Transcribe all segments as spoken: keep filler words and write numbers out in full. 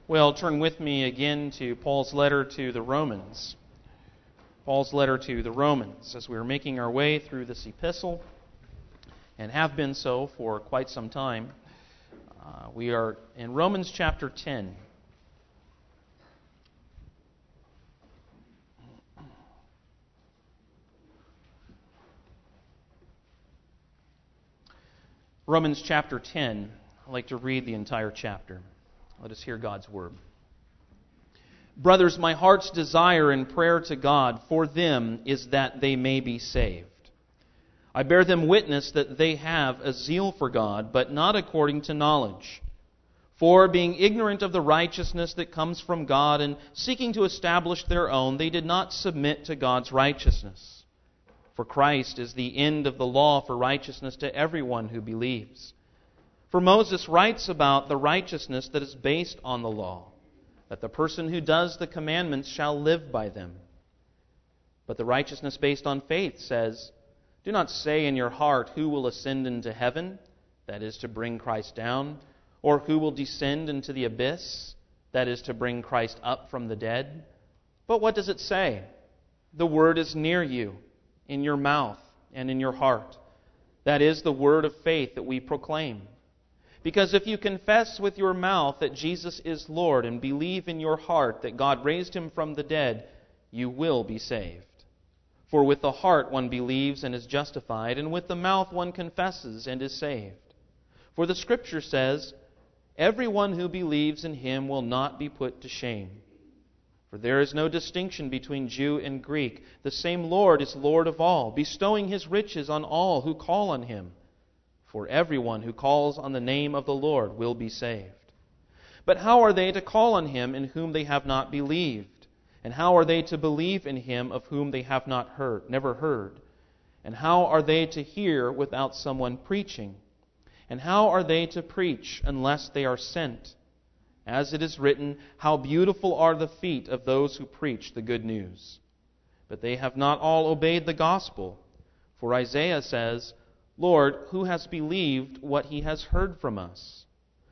Well, turn with me again to Paul's letter to the Romans. Paul's letter to the Romans, as we are making our way through this epistle, and have been so for quite some time. Uh, we are in Romans chapter ten. Romans chapter ten. I'd like to read the entire chapter. Let us hear God's word. Brothers, my heart's desire and prayer to God for them is that they may be saved. I bear them witness that they have a zeal for God, but not according to knowledge. For, being ignorant of the righteousness that comes from God and seeking to establish their own, they did not submit to God's righteousness. For Christ is the end of the law for righteousness to everyone who believes. For Moses writes about the righteousness that is based on the law, that the person who does the commandments shall live by them. But the righteousness based on faith says, do not say in your heart, who will ascend into heaven, that is to bring Christ down, or who will descend into the abyss, that is to bring Christ up from the dead. But what does it say? The word is near you, in your mouth and in your heart. That is the word of faith that we proclaim. Because if you confess with your mouth that Jesus is Lord and believe in your heart that God raised Him from the dead, you will be saved. For with the heart one believes and is justified, and with the mouth one confesses and is saved. For the Scripture says, everyone who believes in Him will not be put to shame. For there is no distinction between Jew and Greek. The same Lord is Lord of all, bestowing His riches on all who call on Him. For everyone who calls on the name of the Lord will be saved. But how are they to call on Him in whom they have not believed? And how are they to believe in Him of whom they have not heard, never heard? And how are they to hear without someone preaching? And how are they to preach unless they are sent? As it is written, how beautiful are the feet of those who preach the good news. But they have not all obeyed the gospel. For Isaiah says, Lord, who has believed what he has heard from us?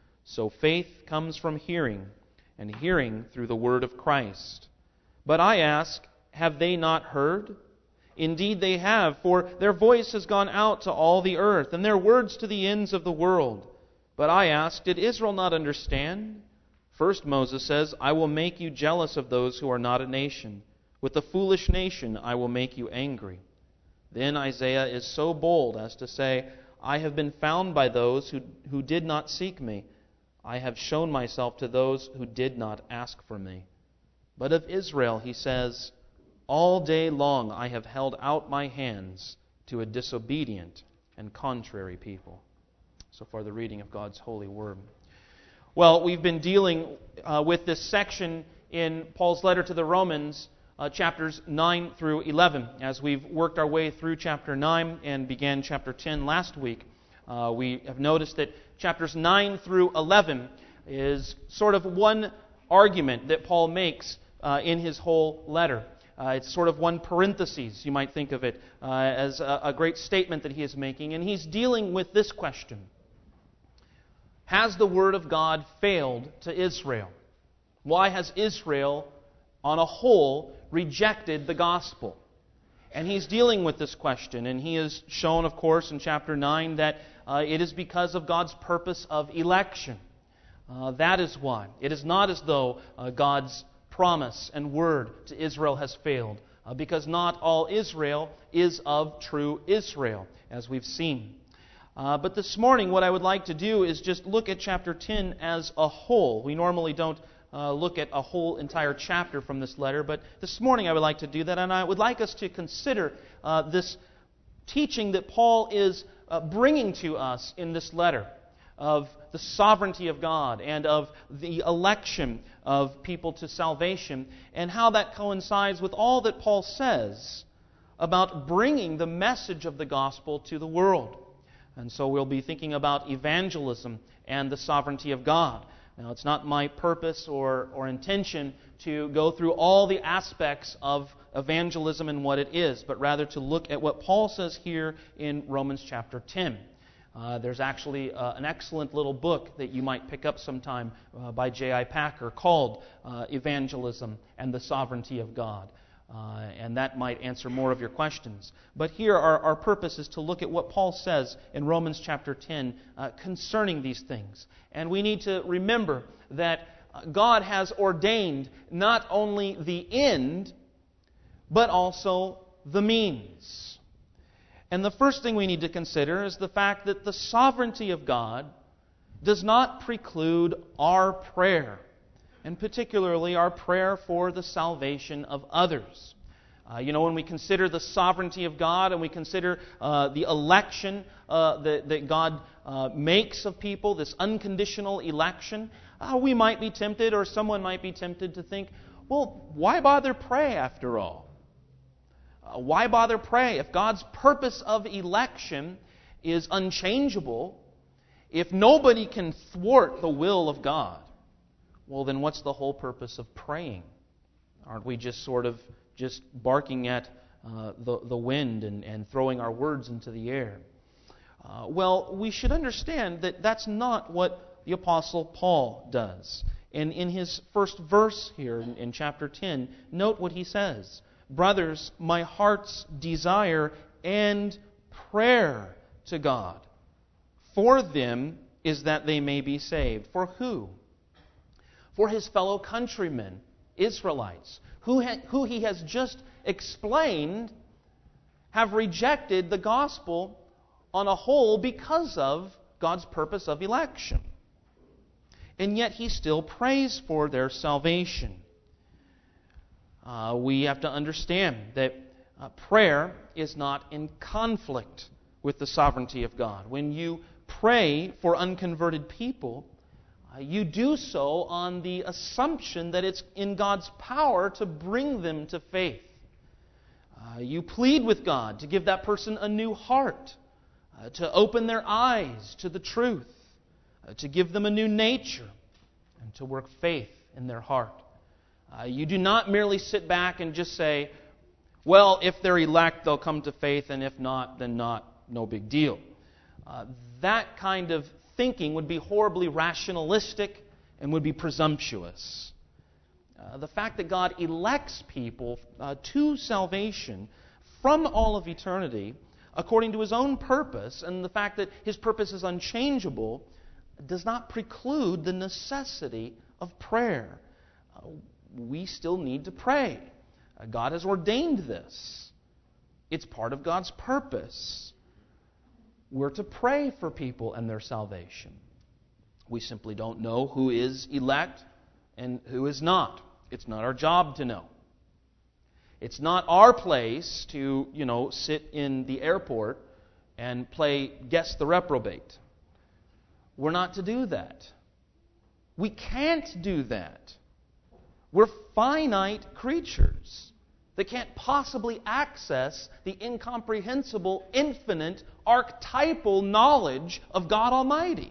So faith comes from hearing, and hearing through the word of Christ. But I ask, have they not heard? Indeed they have, for their voice has gone out to all the earth, and their words to the ends of the world. But I ask, did Israel not understand? First Moses says, I will make you jealous of those who are not a nation. With the foolish nation I will make you angry. Then Isaiah is so bold as to say, I have been found by those who, who did not seek me. I have shown myself to those who did not ask for me. But of Israel he says, all day long I have held out my hands to a disobedient and contrary people. So far the reading of God's holy word. Well, we've been dealing uh, with this section in Paul's letter to the Romans, Uh, chapters nine through eleven. As we've worked our way through chapter nine and began chapter ten last week, uh, we have noticed that chapters nine through eleven is sort of one argument that Paul makes uh, in his whole letter. Uh, it's sort of one parenthesis, you might think of it, uh, as a, a great statement that he is making. And he's dealing with this question. Has the Word of God failed to Israel? Why has Israel, on a whole, rejected the gospel? And he's dealing with this question, and he has shown, of course, in chapter nine that uh, it is because of God's purpose of election. Uh, that is why. It is not as though uh, God's promise and word to Israel has failed, uh, because not all Israel is of true Israel, as we've seen. Uh, but this morning, what I would like to do is just look at chapter ten as a whole. We normally don't Uh, look at a whole entire chapter from this letter, but this morning I would like to do that, and I would like us to consider uh, this teaching that Paul is uh, bringing to us in this letter of the sovereignty of God and of the election of people to salvation, and how that coincides with all that Paul says about bringing the message of the gospel to the world. And so we'll be thinking about evangelism and the sovereignty of God. Now, it's not my purpose or, or intention to go through all the aspects of evangelism and what it is, but rather to look at what Paul says here in Romans chapter ten. Uh, there's actually uh, an excellent little book that you might pick up sometime uh, by J I Packer called uh, Evangelism and the Sovereignty of God. Uh, and that might answer more of your questions. But here our, our purpose is to look at what Paul says in Romans chapter ten uh, concerning these things. And we need to remember that God has ordained not only the end, but also the means. And the first thing we need to consider is the fact that the sovereignty of God does not preclude our prayer, and particularly our prayer for the salvation of others. Uh, you know, when we consider the sovereignty of God and we consider uh, the election uh, that, that God uh, makes of people, this unconditional election, uh, we might be tempted, or someone might be tempted to think, well, why bother pray after all? Uh, why bother pray if God's purpose of election is unchangeable? If nobody can thwart the will of God, well, then what's the whole purpose of praying? Aren't we just sort of just barking at uh, the, the wind and, and throwing our words into the air? Uh, well, we should understand that that's not what the Apostle Paul does. And in his first verse here in, in chapter ten, note what he says. Brothers, my heart's desire and prayer to God for them is that they may be saved. For who? For his fellow countrymen, Israelites, who, ha- who he has just explained have rejected the gospel on a whole because of God's purpose of election. And yet he still prays for their salvation. Uh, we have to understand that uh, prayer is not in conflict with the sovereignty of God. When you pray for unconverted people, uh, you do so on the assumption that it's in God's power to bring them to faith. Uh, you plead with God to give that person a new heart, uh, to open their eyes to the truth, uh, to give them a new nature, and to work faith in their heart. Uh, you do not merely sit back and just say, well, if they're elect, they'll come to faith, and if not, then not, no big deal. Uh, that kind of thinking would be horribly rationalistic and would be presumptuous. Uh, the fact that God elects people uh, to salvation from all of eternity according to His own purpose, and the fact that His purpose is unchangeable, does not preclude the necessity of prayer. Uh, we still need to pray. Uh, God has ordained this. It's part of God's purpose. We're to pray for people and their salvation. We simply don't know who is elect and who is not. It's not our job to know. It's not our place to, you know, sit in the airport and play guess the reprobate. We're not to do that. We can't do that. We're finite creatures that can't possibly access the incomprehensible, infinite, archetypal knowledge of God Almighty.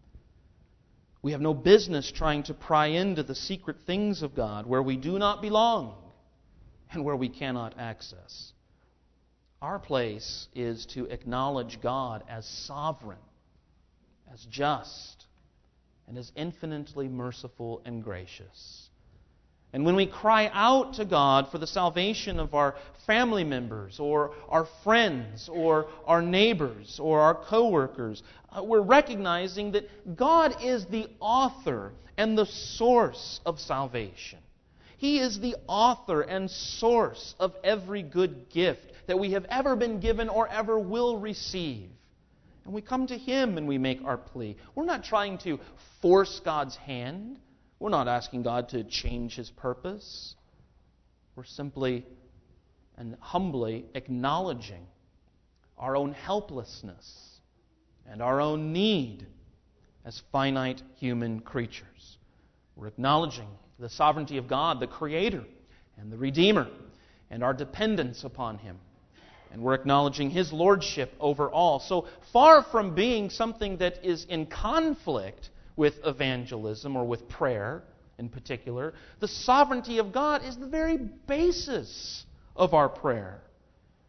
We have no business trying to pry into the secret things of God where we do not belong and where we cannot access. Our place is to acknowledge God as sovereign, as just, and as infinitely merciful and gracious. And when we cry out to God for the salvation of our family members or our friends or our neighbors or our co-workers, uh, we're recognizing that God is the author and the source of salvation. He is the author and source of every good gift that we have ever been given or ever will receive. And we come to Him and we make our plea. We're not trying to force God's hand. We're not asking God to change His purpose. We're simply and humbly acknowledging our own helplessness and our own need as finite human creatures. We're acknowledging the sovereignty of God, the Creator and the Redeemer, and our dependence upon Him. And we're acknowledging His lordship over all. So far from being something that is in conflict with evangelism or with prayer in particular, the sovereignty of God is the very basis of our prayer.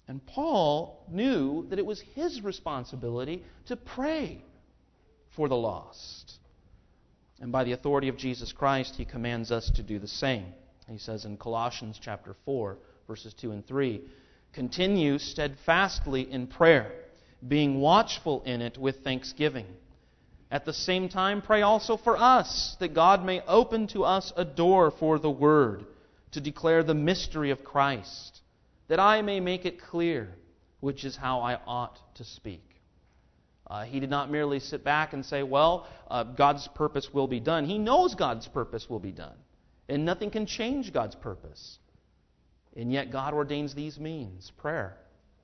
And Paul knew that it was his responsibility to pray for the lost. And by the authority of Jesus Christ, he commands us to do the same. He says in Colossians chapter four, verses two and three, "Continue steadfastly in prayer, being watchful in it with thanksgiving. At the same time, pray also for us, that God may open to us a door for the Word, to declare the mystery of Christ, that I may make it clear, which is how I ought to speak." Uh, he did not merely sit back and say, well, uh, God's purpose will be done. He knows God's purpose will be done. And nothing can change God's purpose. And yet God ordains these means, prayer.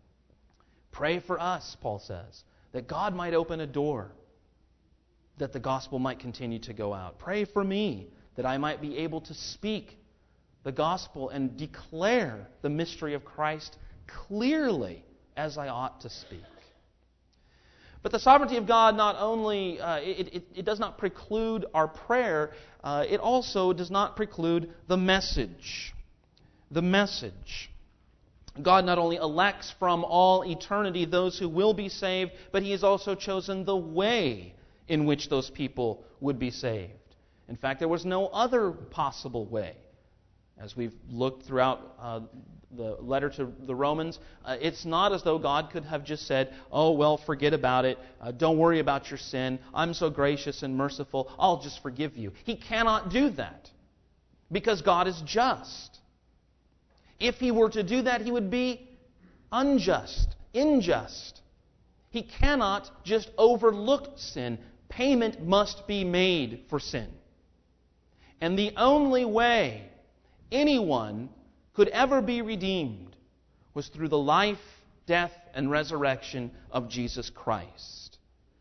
Pray for us, Paul says, that God might open a door, that the gospel might continue to go out. Pray for me, that I might be able to speak the gospel and declare the mystery of Christ clearly as I ought to speak. But the sovereignty of God not only, uh, it, it, it does not preclude our prayer, uh, it also does not preclude the message. The message. God not only elects from all eternity those who will be saved, but He has also chosen the way in which those people would be saved. In fact, there was no other possible way. As we've looked throughout uh, the letter to the Romans, uh, it's not as though God could have just said, oh, well, forget about it. Uh, don't worry about your sin. I'm so gracious and merciful. I'll just forgive you. He cannot do that because God is just. If He were to do that, He would be unjust, unjust. He cannot just overlook sin. Payment must be made for sin. And the only way anyone could ever be redeemed was through the life, death, and resurrection of Jesus Christ.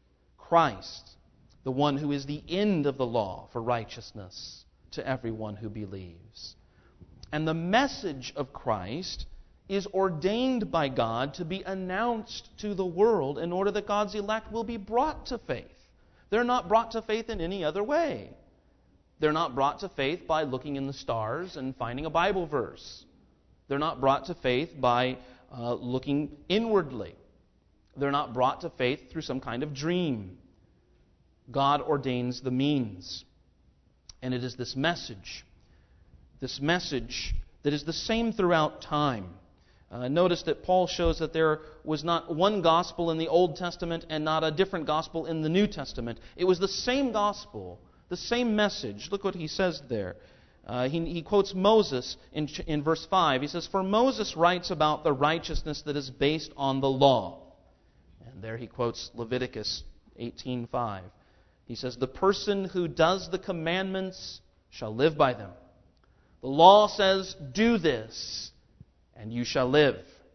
Christ, the one who is the end of the law for righteousness to everyone who believes. And the message of Christ is ordained by God to be announced to the world in order that God's elect will be brought to faith. They're not brought to faith in any other way. They're not brought to faith by looking in the stars and finding a Bible verse. They're not brought to faith by uh, looking inwardly. They're not brought to faith through some kind of dream. God ordains the means. And it is this message, this message that is the same throughout time. Uh, notice that Paul shows that there was not one gospel in the Old Testament and not a different gospel in the New Testament. It was the same gospel, the same message. Look what he says there. Uh, he, he quotes Moses in, in verse five. He says, "For Moses writes about the righteousness that is based on the law." And there he quotes Leviticus eighteen five. He says, "The person who does the commandments shall live by them. The law says, do this, and you shall live.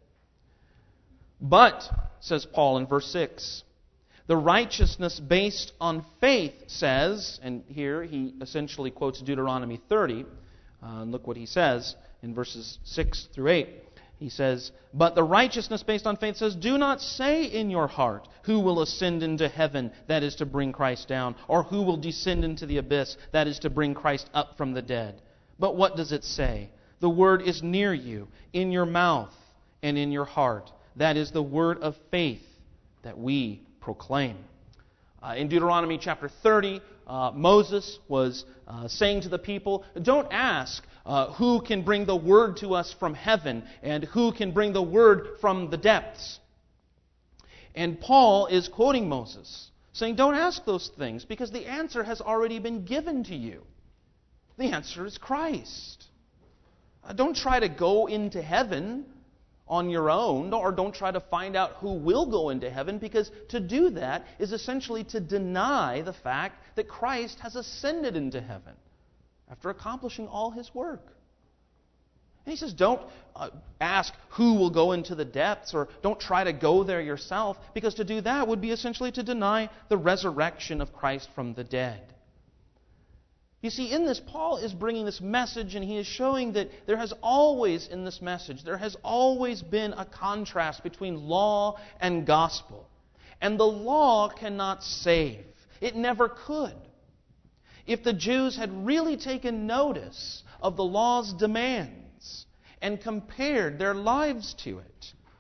But," says Paul in verse six, "the righteousness based on faith says," and here he essentially quotes Deuteronomy thirty. Uh, look what he says in verses six through eight. He says, "But the righteousness based on faith says, do not say in your heart, who will ascend into heaven, that is to bring Christ down, or who will descend into the abyss, that is to bring Christ up from the dead. But what does it say? The word is near you, in your mouth and in your heart. That is the word of faith that we proclaim." Uh, in Deuteronomy chapter thirty, uh, Moses was uh, saying to the people, don't ask uh, who can bring the word to us from heaven and who can bring the word from the depths. And Paul is quoting Moses, saying, don't ask those things because the answer has already been given to you. The answer is Christ. Uh, don't try to go into heaven on your own, or don't try to find out who will go into heaven, because to do that is essentially to deny the fact that Christ has ascended into heaven after accomplishing all His work. And he says, don't uh, ask who will go into the depths, or don't try to go there yourself, because to do that would be essentially to deny the resurrection of Christ from the dead. You see, in this, Paul is bringing this message, and he is showing that there has always, in this message, there has always been a contrast between law and gospel. And the law cannot save. It never could. If the Jews had really taken notice of the law's demands and compared their lives to it,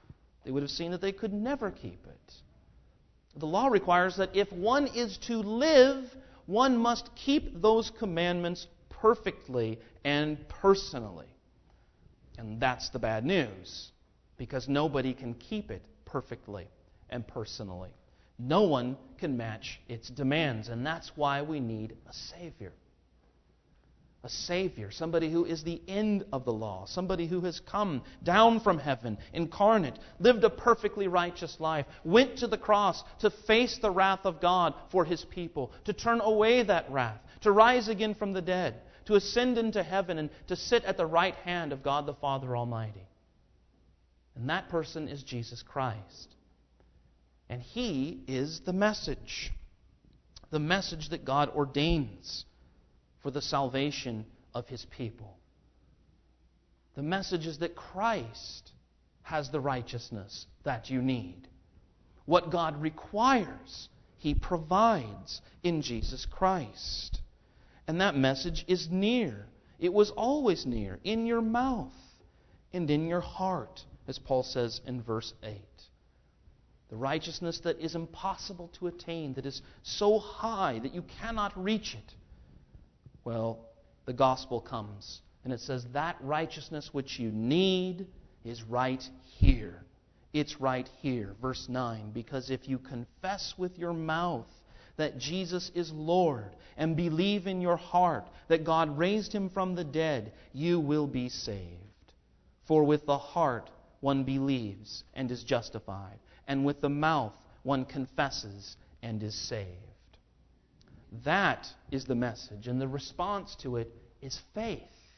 They would have seen that they could never keep it. The law requires that if one is to live, one must keep those commandments perfectly and personally. And that's the bad news, because nobody can keep it perfectly and personally. No one can match its demands, and that's why we need a Savior. A Savior, somebody who is the end of the law, somebody who has come down from heaven, incarnate, lived a perfectly righteous life, went to the cross to face the wrath of God for His people, to turn away that wrath, to rise again from the dead, to ascend into heaven, and to sit at the right hand of God the Father Almighty. And that person is Jesus Christ. And He is the message. The message that God ordains for the salvation of His people. The message is that Christ has the righteousness that you need. What God requires, He provides in Jesus Christ. And that message is near. It was always near, in your mouth and in your heart, as Paul says in verse eight. The righteousness that is impossible to attain, that is so high that you cannot reach it. Well, the gospel comes, and it says that righteousness which you need is right here. It's right here. Verse nine, because if you confess with your mouth that Jesus is Lord and believe in your heart that God raised Him from the dead, you will be saved. For with the heart one believes and is justified, and with the mouth one confesses and is saved. That is the message, and the response to it is faith.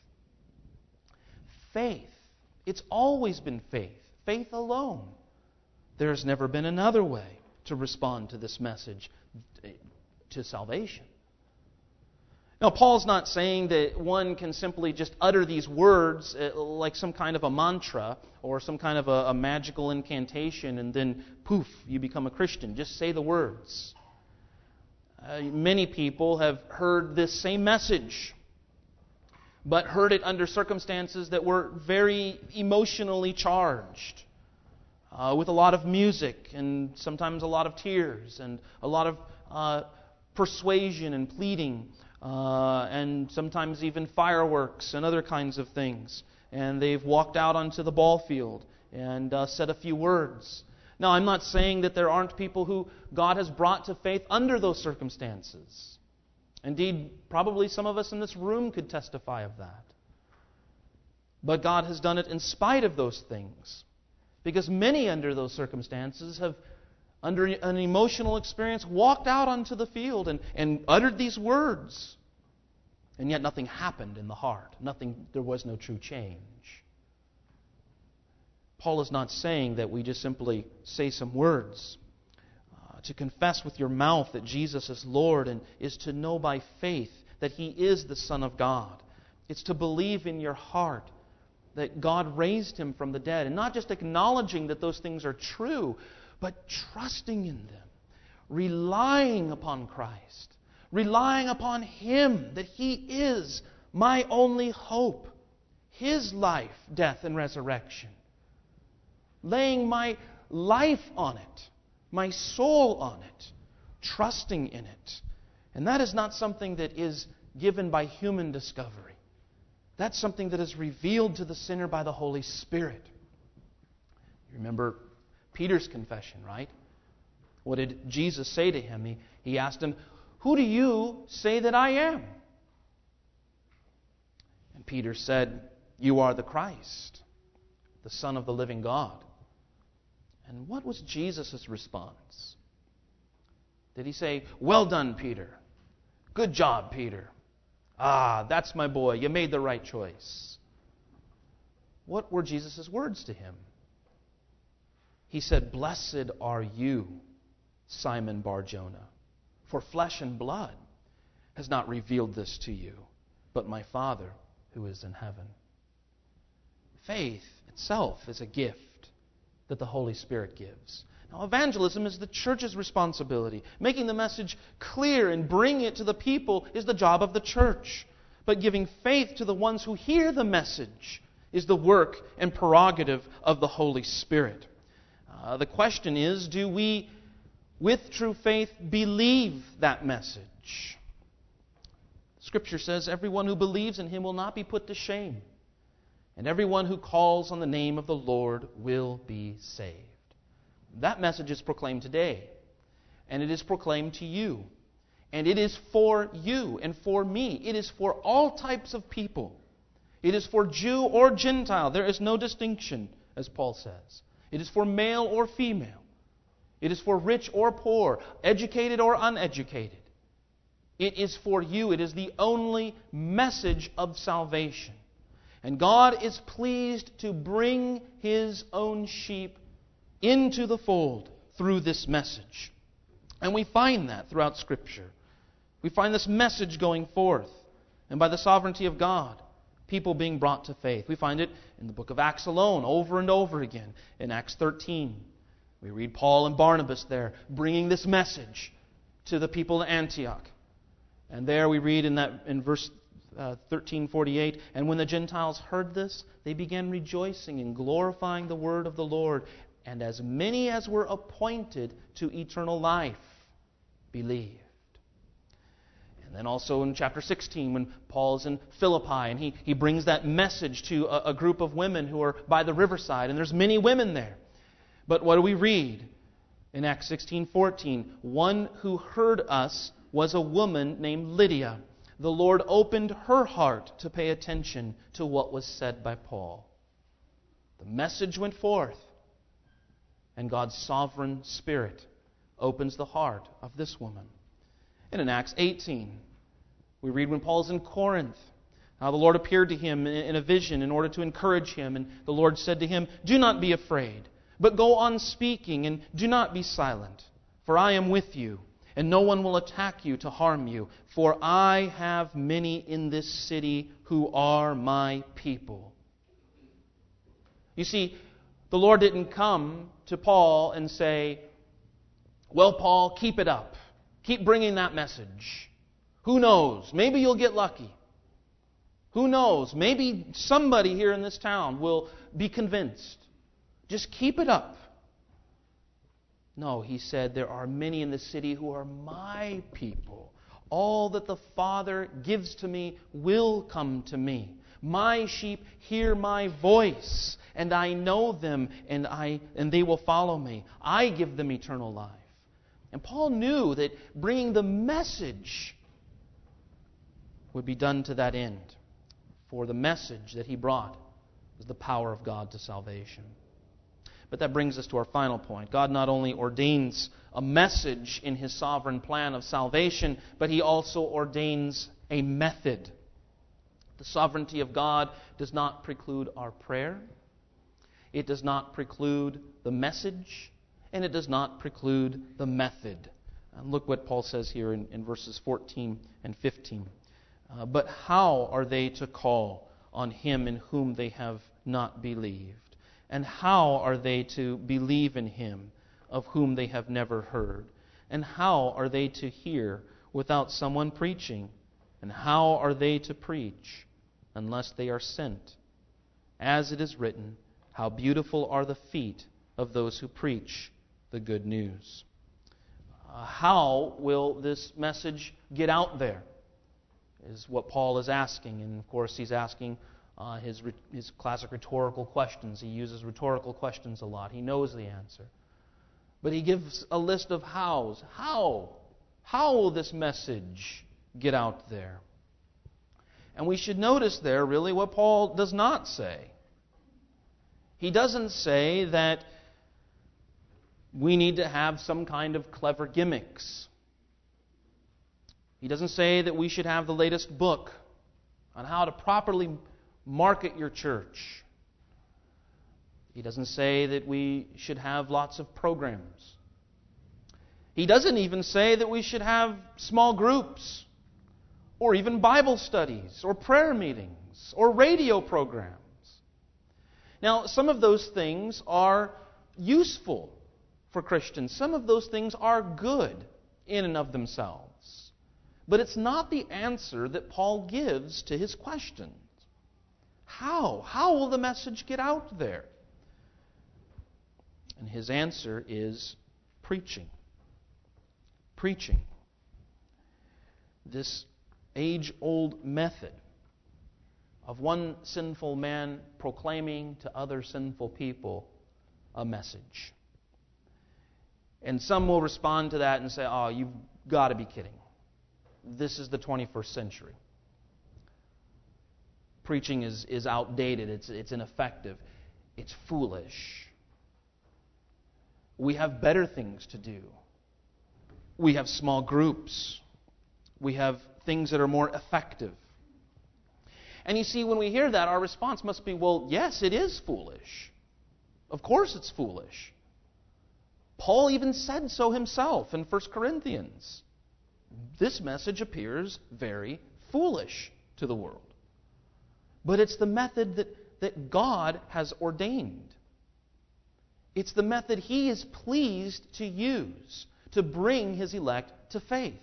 Faith. It's always been faith. Faith alone. There has never been another way to respond to this message to salvation. Now, Paul's not saying that one can simply just utter these words like some kind of a mantra or some kind of a, a magical incantation and then, poof, you become a Christian. Just say the words. Uh, many people have heard this same message, but heard it under circumstances that were very emotionally charged, uh, with a lot of music and sometimes a lot of tears and a lot of uh, persuasion and pleading, uh, and sometimes even fireworks and other kinds of things. And they've walked out onto the ball field and uh, said a few words. Now, I'm not saying that there aren't people who God has brought to faith under those circumstances. Indeed, probably some of us in this room could testify of that. But God has done it in spite of those things. Because many under those circumstances have, under an emotional experience, walked out onto the field and, and uttered these words. And yet nothing happened in the heart. Nothing, there was no true change. Paul is not saying that we just simply say some words. Uh, to confess with your mouth that Jesus is Lord and is to know by faith that He is the Son of God. It's to believe in your heart that God raised Him from the dead. And not just acknowledging that those things are true, but trusting in them. Relying upon Christ. Relying upon Him, that He is my only hope. His life, death, and resurrection. Laying my life on it, my soul on it, trusting in it. And that is not something that is given by human discovery. That's something that is revealed to the sinner by the Holy Spirit. You remember Peter's confession, right? What did Jesus say to him? He, he asked him, "Who do you say that I am?" And Peter said, "You are the Christ, the Son of the living God." And what was Jesus' response? Did He say, "Well done, Peter. Good job, Peter. Ah, that's my boy. You made the right choice"? What were Jesus' words to him? He said, "Blessed are you, Simon Bar-Jonah, for flesh and blood has not revealed this to you, but my Father who is in heaven." Faith itself is a gift that the Holy Spirit gives. Now, evangelism is the church's responsibility. Making the message clear and bringing it to the people is the job of the church. But giving faith to the ones who hear the message is the work and prerogative of the Holy Spirit. Uh, the question is, do we, with true faith, believe that message? Scripture says, everyone who believes in Him will not be put to shame, and everyone who calls on the name of the Lord will be saved. That message is proclaimed today, and it is proclaimed to you, and it is for you and for me. It is for all types of people. It is for Jew or Gentile. There is no distinction, as Paul says. It is for male or female. It is for rich or poor, educated or uneducated. It is for you. It is the only message of salvation. And God is pleased to bring His own sheep into the fold through this message. And we find that throughout Scripture. We find this message going forth. And by the sovereignty of God, people being brought to faith. We find it in the book of Acts alone, over and over again. In Acts thirteen, we read Paul and Barnabas there, bringing this message to the people in Antioch. And there we read in that in verse uh, thirteen forty-eight, and when the Gentiles heard this, they began rejoicing and glorifying the word of the Lord. And as many as were appointed to eternal life believed. And then also in chapter sixteen, when Paul is in Philippi, and he, he brings that message to a, a group of women who are by the riverside, and there's many women there. But what do we read in Acts sixteen fourteen? One who heard us was a woman named Lydia. The Lord opened her heart to pay attention to what was said by Paul. The message went forth, and God's sovereign Spirit opens the heart of this woman. And in Acts eighteen, we read when Paul's in Corinth, how the Lord appeared to him in a vision in order to encourage him. And the Lord said to him, "Do not be afraid, but go on speaking, and do not be silent. For I am with you, and no one will attack you to harm you. For I have many in this city who are my people." You see, the Lord didn't come to Paul and say, "Well, Paul, keep it up. Keep bringing that message. Who knows? Maybe you'll get lucky. Who knows? Maybe somebody here in this town will be convinced. Just keep it up." No, he said, there are many in the city who are my people. All that the Father gives to me will come to me. My sheep hear my voice, and I know them, and I and they will follow me. I give them eternal life. And Paul knew that bringing the message would be done to that end. For the message that he brought was the power of God to salvation. But that brings us to our final point. God not only ordains a message in His sovereign plan of salvation, but He also ordains a method. The sovereignty of God does not preclude our prayer. It does not preclude the message. And it does not preclude the method. And look what Paul says here in, in verses fourteen and fifteen. Uh, but how are they to call on Him in whom they have not believed? And how are they to believe in Him of whom they have never heard? And how are they to hear without someone preaching? And how are they to preach unless they are sent? As it is written, how beautiful are the feet of those who preach the good news. Uh, how will this message get out there? Is what Paul is asking. And of course he's asking uh, his, his classic rhetorical questions. He uses rhetorical questions a lot. He knows the answer. But he gives a list of hows. How? How will this message get out there? And we should notice there really what Paul does not say. He doesn't say that we need to have some kind of clever gimmicks. He doesn't say that we should have the latest book on how to properly market your church. He doesn't say that we should have lots of programs. He doesn't even say that we should have small groups, or even Bible studies, or prayer meetings, or radio programs. Now, some of those things are useful for Christians. Some of those things are good in and of themselves. But it's not the answer that Paul gives to his questions. How? How will the message get out there? And his answer is preaching. Preaching. This age-old method of one sinful man proclaiming to other sinful people a message. And some will respond to that and say, oh, you've got to be kidding. This is the twenty-first century. Preaching is, is outdated. It's, it's ineffective. It's foolish. We have better things to do. We have small groups. We have things that are more effective. And you see, when we hear that, our response must be, well, yes, it is foolish. Of course it's foolish. Paul even said so himself in First Corinthians. This message appears very foolish to the world. But it's the method that, that God has ordained. It's the method He is pleased to use to bring His elect to faith.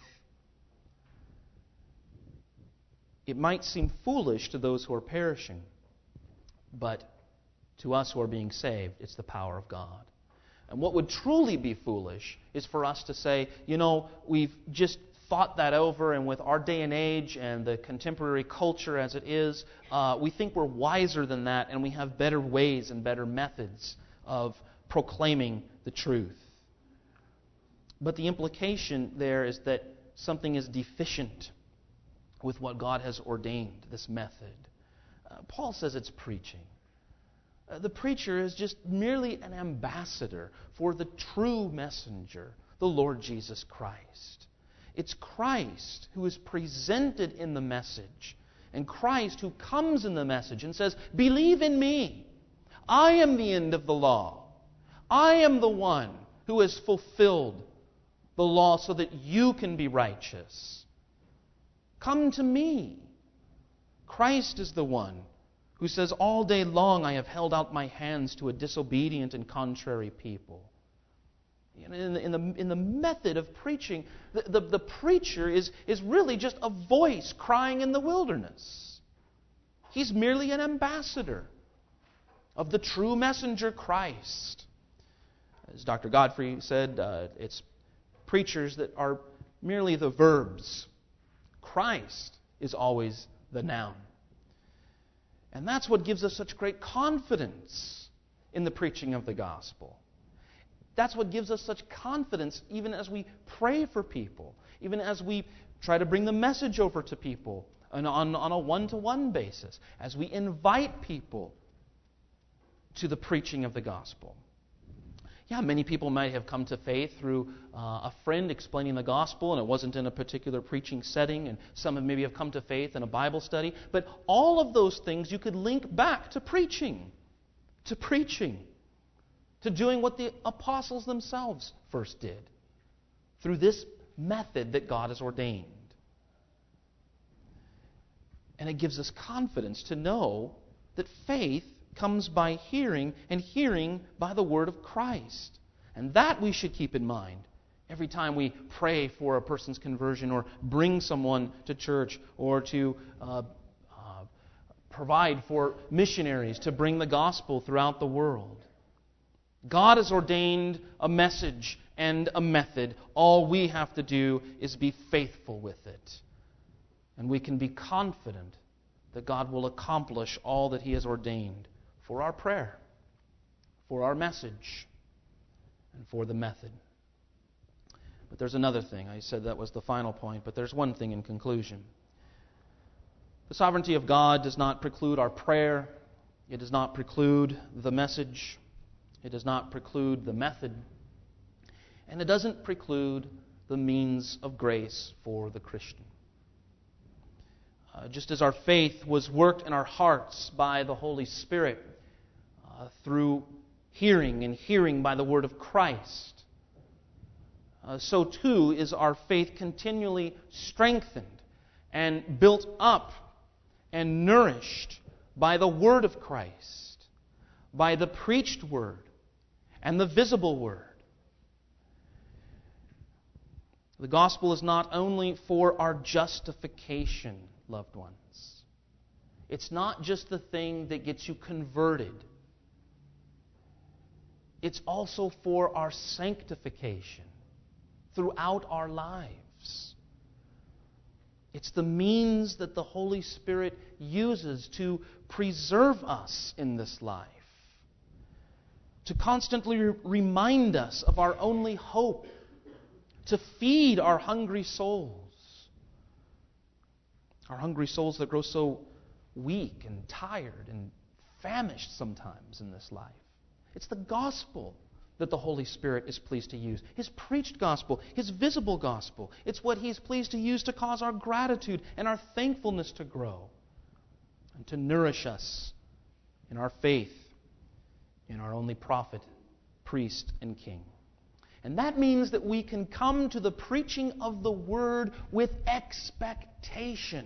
It might seem foolish to those who are perishing, but to us who are being saved, it's the power of God. And what would truly be foolish is for us to say, you know, we've just thought that over, and with our day and age and the contemporary culture as it is, uh, we think we're wiser than that, and we have better ways and better methods of proclaiming the truth. But the implication there is that something is deficient with what God has ordained, this method. Uh, Paul says it's preaching. Uh, the preacher is just merely an ambassador for the true messenger, the Lord Jesus Christ. It's Christ who is presented in the message, and Christ who comes in the message and says, believe in me. I am the end of the law. I am the one who has fulfilled the law so that you can be righteous. Come to me. Christ is the one who says, all day long I have held out my hands to a disobedient and contrary people. In the, in the, in the method of preaching, the, the, the preacher is, is really just a voice crying in the wilderness. He's merely an ambassador of the true messenger, Christ. As Doctor Godfrey said, uh, it's preachers that are merely the verbs. Christ is always the noun. And that's what gives us such great confidence in the preaching of the gospel. That's what gives us such confidence even as we pray for people, even as we try to bring the message over to people on, on, on a one-to-one basis, as we invite people to the preaching of the gospel. Yeah, many people might have come to faith through uh, a friend explaining the gospel, and it wasn't in a particular preaching setting, and some have maybe have come to faith in a Bible study. But all of those things you could link back to preaching, to preaching, to doing what the apostles themselves first did, through this method that God has ordained. And it gives us confidence to know that faith comes by hearing, and hearing by the word of Christ. And that we should keep in mind every time we pray for a person's conversion, or bring someone to church, or to uh, uh, provide for missionaries to bring the gospel throughout the world. God has ordained a message and a method. All we have to do is be faithful with it. And we can be confident that God will accomplish all that He has ordained for our prayer, for our message, and for the method. But there's another thing. I said that was the final point, but there's one thing in conclusion. The sovereignty of God does not preclude our prayer. It does not preclude the message. It does not preclude the method. And it doesn't preclude the means of grace for the Christian. Uh, just as our faith was worked in our hearts by the Holy Spirit uh, through hearing, and hearing by the word of Christ, uh, so too is our faith continually strengthened and built up and nourished by the word of Christ, by the preached word and the visible word. The gospel is not only for our justification, loved ones. It's not just the thing that gets you converted. it's also for our sanctification throughout our lives. It's the means that the Holy Spirit uses to preserve us in this life, to constantly re- remind us of our only hope, to feed our hungry souls, our hungry souls that grow so weak and tired and famished sometimes in this life. It's the gospel that the Holy Spirit is pleased to use. His preached gospel, His visible gospel. It's what He's pleased to use to cause our gratitude and our thankfulness to grow and to nourish us in our faith in our only prophet, priest, and king. And that means that we can come to the preaching of the Word with expectation.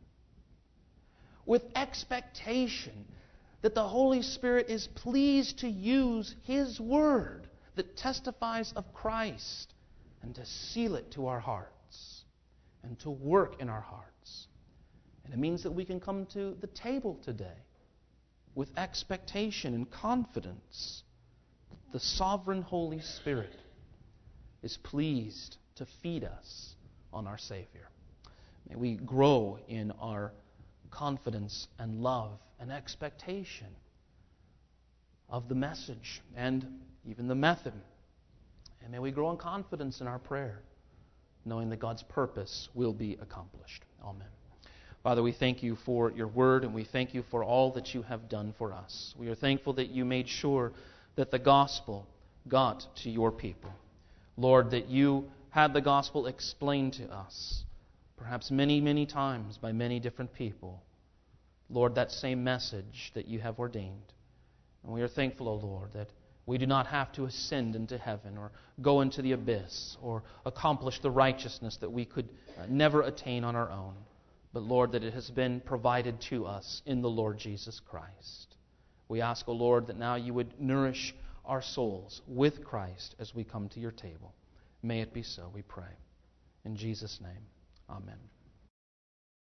With expectation that the Holy Spirit is pleased to use His Word that testifies of Christ and to seal it to our hearts and to work in our hearts. And it means that we can come to the table today with expectation and confidence that the sovereign Holy Spirit is pleased to feed us on our Savior. May we grow in our confidence and love and expectation of the message and even the method. And may we grow in confidence in our prayer, knowing that God's purpose will be accomplished. Amen. Father, we thank You for Your Word, and we thank You for all that You have done for us. We are thankful that You made sure that the gospel got to Your people. Lord, that You had the gospel explained to us, perhaps many, many times by many different people. Lord, that same message that You have ordained. And we are thankful, O Lord, that we do not have to ascend into heaven or go into the abyss or accomplish the righteousness that we could never attain on our own. But Lord, that it has been provided to us in the Lord Jesus Christ. We ask, O Lord, that now You would nourish our souls with Christ as we come to Your table. May it be so, we pray. In Jesus' name, amen.